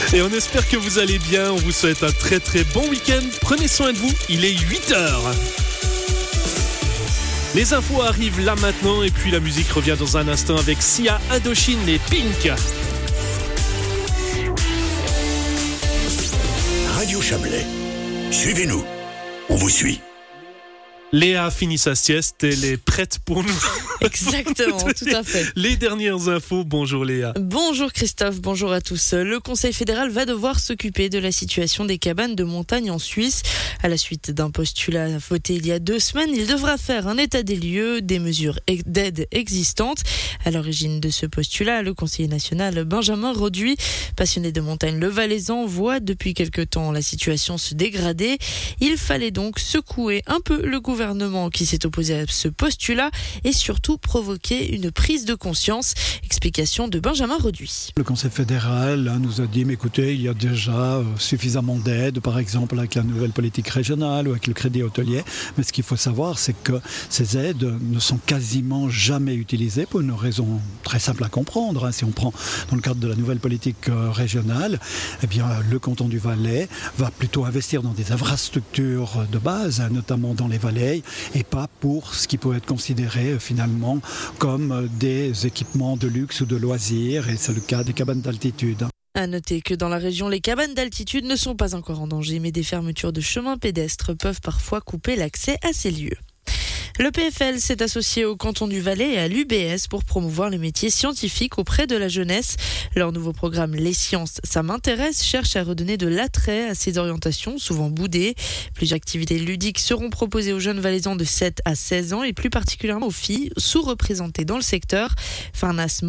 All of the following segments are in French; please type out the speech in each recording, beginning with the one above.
Et on espère que vous allez bien. On vous souhaite un très très bon week-end. Prenez soin de vous. Il est 8h. Les infos arrivent là maintenant et puis la musique revient dans un instant avec Sia, Indochine et Pink. Radio Chablais. Suivez-nous. On vous suit. Léa a fini sa sieste, elle est prête pour nous. Exactement, tout à fait. Les dernières infos, bonjour Léa. Bonjour Christophe, bonjour à tous. Le Conseil fédéral va devoir s'occuper de la situation des cabanes de montagne en Suisse. À la suite d'un postulat voté il y a 2 semaines, il devra faire un état des lieux des mesures d'aide existantes. À l'origine de ce postulat, le conseiller national Benjamin Roduit, passionné de montagne le Valaisan, voit depuis quelque temps la situation se dégrader. Il fallait donc secouer un peu le gouvernement qui s'est opposé à ce postulat et surtout provoquer une prise de conscience. Explication de Benjamin Roduit. Le Conseil fédéral nous a dit, mais écoutez, il y a déjà suffisamment d'aide, par exemple avec la nouvelle politique régionale ou avec le crédit hôtelier. Mais ce qu'il faut savoir, c'est que ces aides ne sont quasiment jamais utilisées pour une raison très simple à comprendre. Si on prend dans le cadre de la nouvelle politique régionale, eh bien, le canton du Valais va plutôt investir dans des infrastructures de base, notamment dans les vallées, et pas pour ce qui peut être considéré finalement comme des équipements de luxe ou de loisirs, et c'est le cas des cabanes d'altitude. À noter que dans la région, les cabanes d'altitude ne sont pas encore en danger, mais des fermetures de chemins pédestres peuvent parfois couper l'accès à ces lieux. Le PFL s'est associé au canton du Valais et à l'UBS pour promouvoir les métiers scientifiques auprès de la jeunesse. Leur nouveau programme Les Sciences, ça m'intéresse cherche à redonner de l'attrait à ces orientations souvent boudées. Plusieurs activités ludiques seront proposées aux jeunes valaisans de 7 à 16 ans et plus particulièrement aux filles sous-représentées dans le secteur. Farnaz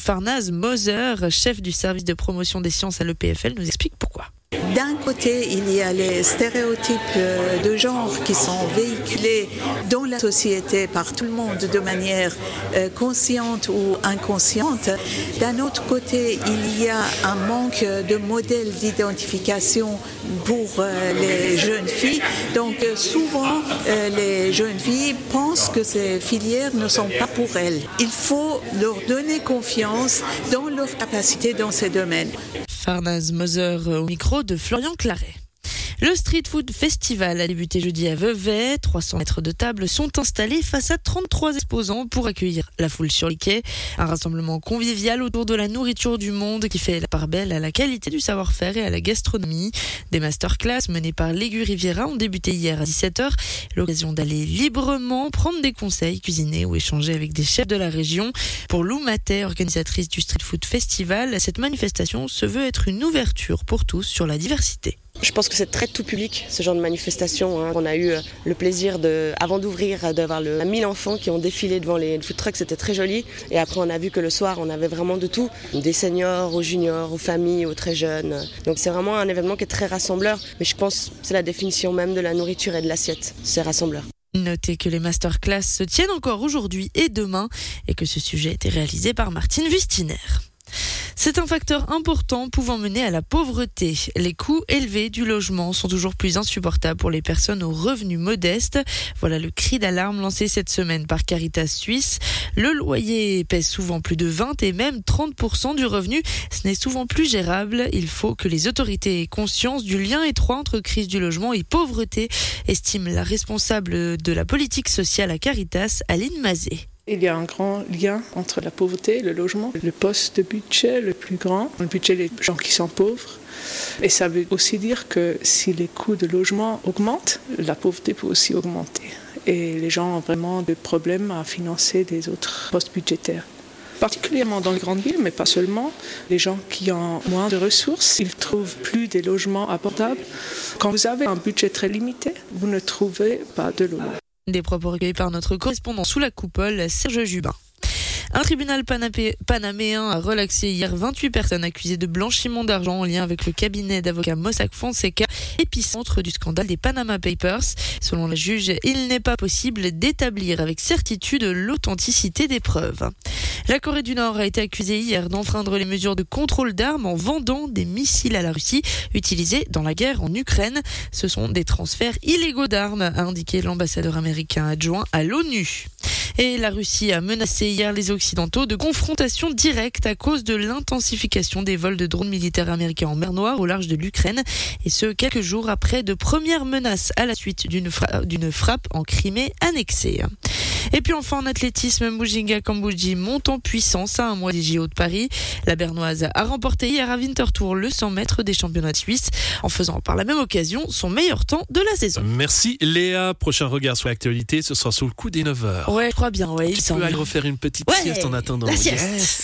Moser, chef du service de promotion des sciences à l'EPFL, nous explique pourquoi. D'un côté, il y a les stéréotypes de genre qui sont véhiculés dans la société par tout le monde de manière consciente ou inconsciente. D'un autre côté, il y a un manque de modèles d'identification pour les jeunes filles. Donc souvent, les jeunes filles pensent que ces filières ne sont pas pour elles. Il faut leur donner confiance dans leur capacité dans ces domaines. Farnaz Moser au micro de Florian Claret. Le Street Food Festival a débuté jeudi à Vevey. 300 mètres de table sont installés face à 33 exposants pour accueillir la foule sur les quais. Un rassemblement convivial autour de la nourriture du monde qui fait la part belle à la qualité du savoir-faire et à la gastronomie. Des masterclass menées par l'Aigu Riviera ont débuté hier à 17h. L'occasion d'aller librement prendre des conseils, cuisiner ou échanger avec des chefs de la région. Pour Lou Matet, organisatrice du Street Food Festival, cette manifestation se veut être une ouverture pour tous sur la diversité. Je pense que c'est très tout public, ce genre de manifestation. On a eu le plaisir, avant d'ouvrir, d'avoir 1000 enfants qui ont défilé devant les food trucks, c'était très joli. Et après, on a vu que le soir, on avait vraiment de tout, des seniors aux juniors, aux familles, aux très jeunes. Donc c'est vraiment un événement qui est très rassembleur. Mais je pense que c'est la définition même de la nourriture et de l'assiette, c'est rassembleur. Notez que les masterclass se tiennent encore aujourd'hui et demain et que ce sujet a été réalisé par Martine Wustiner. C'est un facteur important pouvant mener à la pauvreté. Les coûts élevés du logement sont toujours plus insupportables pour les personnes aux revenus modestes. Voilà le cri d'alarme lancé cette semaine par Caritas Suisse. Le loyer pèse souvent plus de 20 et même 30% du revenu. Ce n'est souvent plus gérable. Il faut que les autorités aient conscience du lien étroit entre crise du logement et pauvreté, estime la responsable de la politique sociale à Caritas, Aline Mazet. Il y a un grand lien entre la pauvreté et le logement. Le poste de budget le plus grand, le budget des gens qui sont pauvres. Et ça veut aussi dire que si les coûts de logement augmentent, la pauvreté peut aussi augmenter. Et les gens ont vraiment des problèmes à financer des autres postes budgétaires. Particulièrement dans les grandes villes, mais pas seulement. Les gens qui ont moins de ressources, ils ne trouvent plus des logements abordables. Quand vous avez un budget très limité, vous ne trouvez pas de logement. Des propos recueillis par notre correspondant sous la coupole, Serge Jubin. Un tribunal panaméen a relaxé hier 28 personnes accusées de blanchiment d'argent en lien avec le cabinet d'avocats Mossack Fonseca, épicentre du scandale des Panama Papers. Selon la juge, il n'est pas possible d'établir avec certitude l'authenticité des preuves. La Corée du Nord a été accusée hier d'enfreindre les mesures de contrôle d'armes en vendant des missiles à la Russie utilisés dans la guerre en Ukraine. Ce sont des transferts illégaux d'armes, a indiqué l'ambassadeur américain adjoint à l'ONU. Et la Russie a menacé hier les Occidentaux de confrontation directe à cause de l'intensification des vols de drones militaires américains en mer Noire au large de l'Ukraine. Et ce, quelques jours après de premières menaces à la suite d'une frappe en Crimée annexée. Et puis enfin en athlétisme, Mujinga Kambodji monte en puissance à un mois des JO de Paris. La Bernoise a remporté hier à Winterthur le 100 mètres des championnats de Suisse en faisant par la même occasion son meilleur temps de la saison. Merci Léa. Prochain regard sur l'actualité, ce sera sous le coup des 9h. Ouais, je crois bien. Ouais, Tu peux aller refaire une petite sieste en attendant. La sieste. Yes.